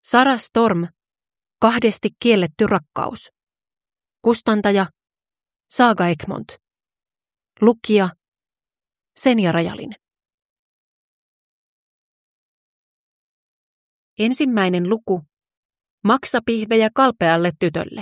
Sarah Storm, kahdesti kielletty rakkaus. Kustantaja Saga Egmont. Lukija Senja Rajalin. Ensimmäinen luku. Maksapihvejä kalpealle tytölle.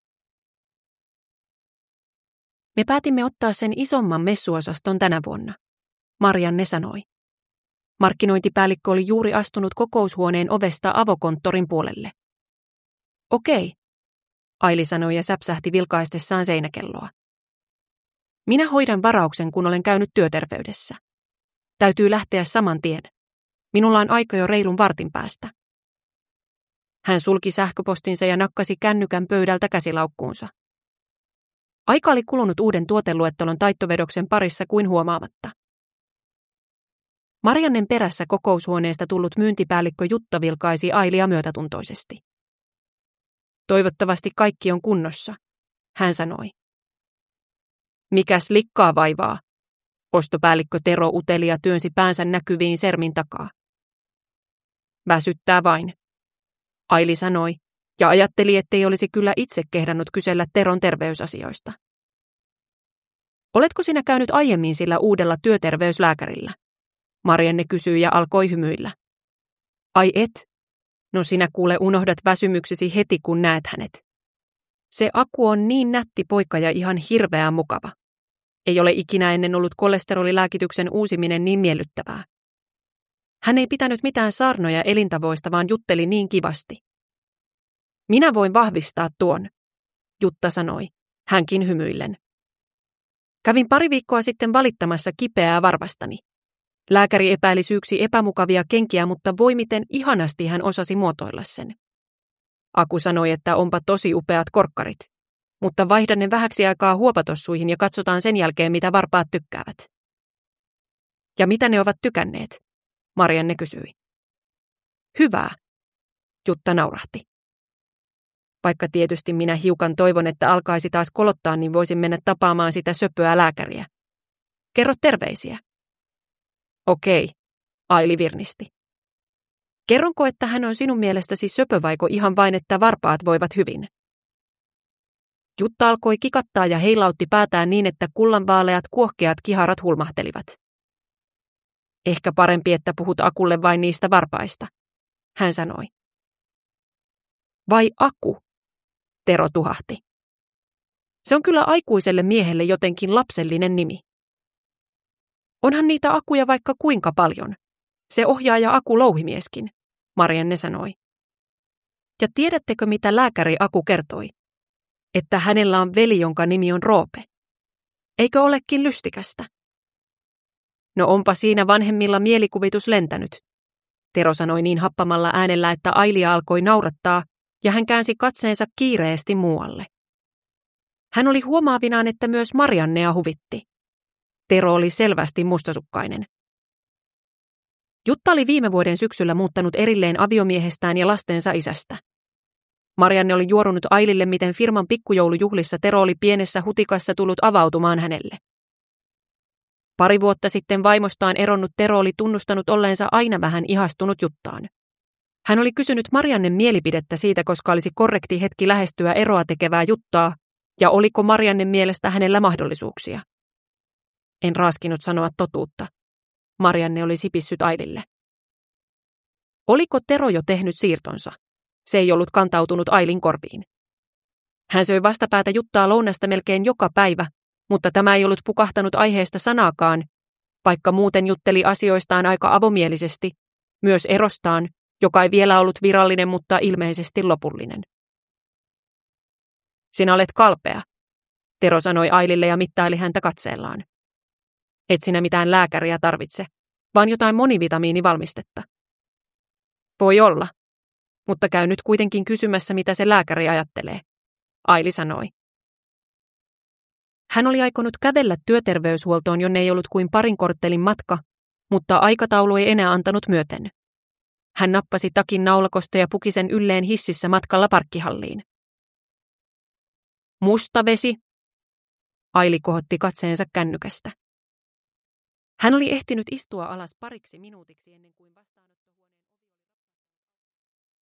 Me päätimme ottaa sen isomman messuosaston tänä vuonna, Marianne sanoi. Markkinointipäällikkö oli juuri astunut kokoushuoneen ovesta avokonttorin puolelle. Okei, Aili sanoi ja säpsähti vilkaistessaan seinäkelloa. Minä hoidan varauksen, kun olen käynyt työterveydessä. Täytyy lähteä saman tien. Minulla on aika jo reilun vartin päästä. Hän sulki sähköpostinsa ja nakkasi kännykän pöydältä käsilaukkuunsa. Aika oli kulunut uuden tuoteluettelon taittovedoksen parissa kuin huomaamatta. Mariannen perässä kokoushuoneesta tullut myyntipäällikkö Jutta vilkaisi Ailia myötätuntoisesti. Toivottavasti kaikki on kunnossa, hän sanoi. Mikäs likkaa vaivaa? Ostopäällikkö Tero uteli ja työnsi päänsä näkyviin sermin takaa. Väsyttää vain, Aili sanoi ja ajatteli, ettei olisi kyllä itse kehdannut kysellä Teron terveysasioista. Oletko sinä käynyt aiemmin sillä uudella työterveyslääkärillä? Marianne kysyi ja alkoi hymyillä. Ai et? No sinä kuule unohdat väsymyksesi heti kun näet hänet. Se Aku on niin nätti poika ja ihan hirveän mukava. Ei ole ikinä ennen ollut kolesterolilääkityksen uusiminen niin miellyttävää. Hän ei pitänyt mitään saarnoja elintavoista, vaan jutteli niin kivasti. Minä voin vahvistaa tuon, Jutta sanoi, hänkin hymyillen. Kävin pari viikkoa sitten valittamassa kipeää varvastani. Lääkäri epäili syyksi epämukavia kenkiä, mutta voi miten ihanasti hän osasi muotoilla sen. Aku sanoi, että onpa tosi upeat korkkarit, mutta vaihdan ne vähäksi aikaa huopatossuihin ja katsotaan sen jälkeen, mitä varpaat tykkäävät. Ja mitä ne ovat tykänneet? Marianne kysyi. Hyvää, Jutta naurahti. Vaikka tietysti minä hiukan toivon, että alkaisi taas kolottaa, niin voisin mennä tapaamaan sitä söpöä lääkäriä. Kerro terveisiä. Okei, Aili virnisti. Kerronko, että hän on sinun mielestäsi söpö vaiko ihan vain, että varpaat voivat hyvin? Jutta alkoi kikattaa ja heilautti päätään niin, että kullanvaaleat kuohkeat kiharat hulmahtelivat. Ehkä parempi, että puhut Akulle vain niistä varpaista, hän sanoi. Vai Aku? Tero tuhahti. Se on kyllä aikuiselle miehelle jotenkin lapsellinen nimi. Onhan niitä Akuja vaikka kuinka paljon. Se ohjaaja Aku Louhimieskin, Marianne sanoi. Ja tiedättekö, mitä lääkäri Aku kertoi? Että hänellä on veli, jonka nimi on Roope. Eikö olekin lystikästä? No onpa siinä vanhemmilla mielikuvitus lentänyt, Tero sanoi niin happamalla äänellä, että Ailia alkoi naurattaa ja hän käänsi katseensa kiireesti muualle. Hän oli huomaavinaan, että myös Mariannea huvitti. Tero oli selvästi mustasukkainen. Jutta oli viime vuoden syksyllä muuttanut erilleen aviomiehestään ja lastensa isästä. Marianne oli juorunut Ailille, miten firman pikkujoulujuhlissa Tero oli pienessä hutikassa tullut avautumaan hänelle. Pari vuotta sitten vaimostaan eronnut Tero oli tunnustanut olleensa aina vähän ihastunut Juttaan. Hän oli kysynyt Mariannen mielipidettä siitä, koska olisi korrekti hetki lähestyä eroa tekevää Juttaa, ja oliko Mariannen mielestä hänellä mahdollisuuksia. En raaskinut sanoa totuutta. Marianne oli sipissyt Ailille. Oliko Tero jo tehnyt siirtonsa? Se ei ollut kantautunut Ailin korviin. Hän söi vastapäätä Juttaa lounasta melkein joka päivä, mutta tämä ei ollut pukahtanut aiheesta sanaakaan, vaikka muuten jutteli asioistaan aika avomielisesti, myös erostaan, joka ei vielä ollut virallinen, mutta ilmeisesti lopullinen. Sinä olet kalpea, Tero sanoi Ailille ja mittaili häntä katseellaan. Et sinä mitään lääkäriä tarvitse, vaan jotain monivitamiinivalmistetta. Voi olla, mutta käy nyt kuitenkin kysymässä, mitä se lääkäri ajattelee, Aili sanoi. Hän oli aikonut kävellä työterveyshuoltoon, jonne ei ollut kuin parin korttelin matka, mutta aikataulu ei enää antanut myöten. Hän nappasi takin naulakosta ja puki sen ylleen hississä matkalla parkkihalliin. Musta vesi, Aili kohotti katseensa kännykästä. Hän oli ehtinyt istua alas pariksi minuutiksi ennen kuin vastaanotti.